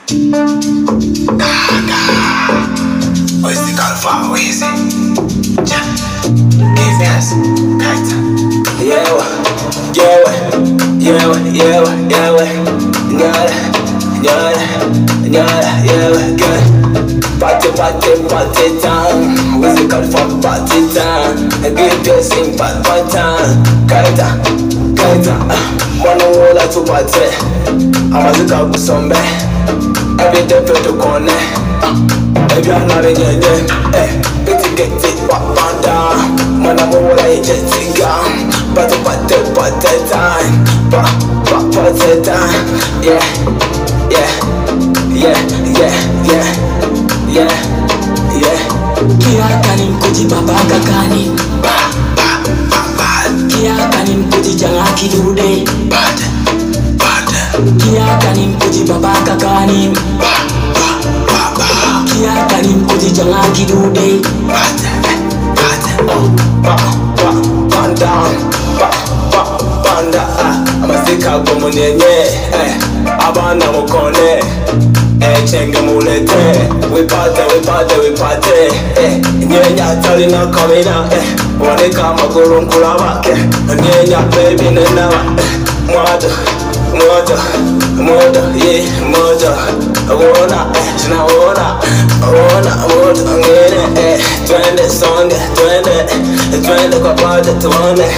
Where's the girl from? Where is it? Give me us. Kite. Yeah, good. Party time. Where's the girl from? Party time. I give you a sing party time. Kite. Wanna roll out to party. I'm a look out for some bed. Every day for the corner. Every night again, pretty get it, pop down. Man, I'm all I just think party time. Party time. Yeah. Kia kanin kuti baba kakani. Kia kanin kuti jangan kidude. Kia kanin kuti baba kakani. Kia kanin kuti jangan kidude. Panda, I'm a sick up on Abana Mokone, Chenga Mulete, we party, Nyanya Talina coming out, when they come a Gurun Kurawake, and Nyanya baby Nana, mother, twende songe, twende kwa paja tuone,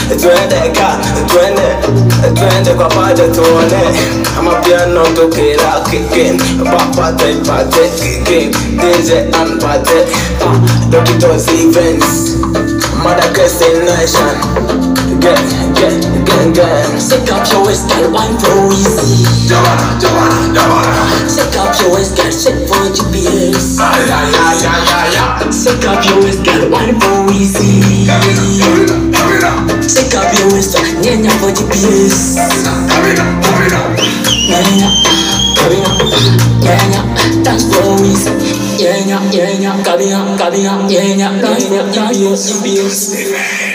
twende kwa paja tuone. Ama piano tukila kicking, party kicking, DJ and party, Dr. Events, Mother Kissing Nation. Get. Shake up your waist, girl, wine flow easy. Jabana. Shake up your waist, girl, shake for GPS. Shake up your waist, girl, wine flow easy. Shake up your waist, nyanya for GPS. Nyanya, dance flow easy. Nyanya, kabina, nyanya, dance for GPS.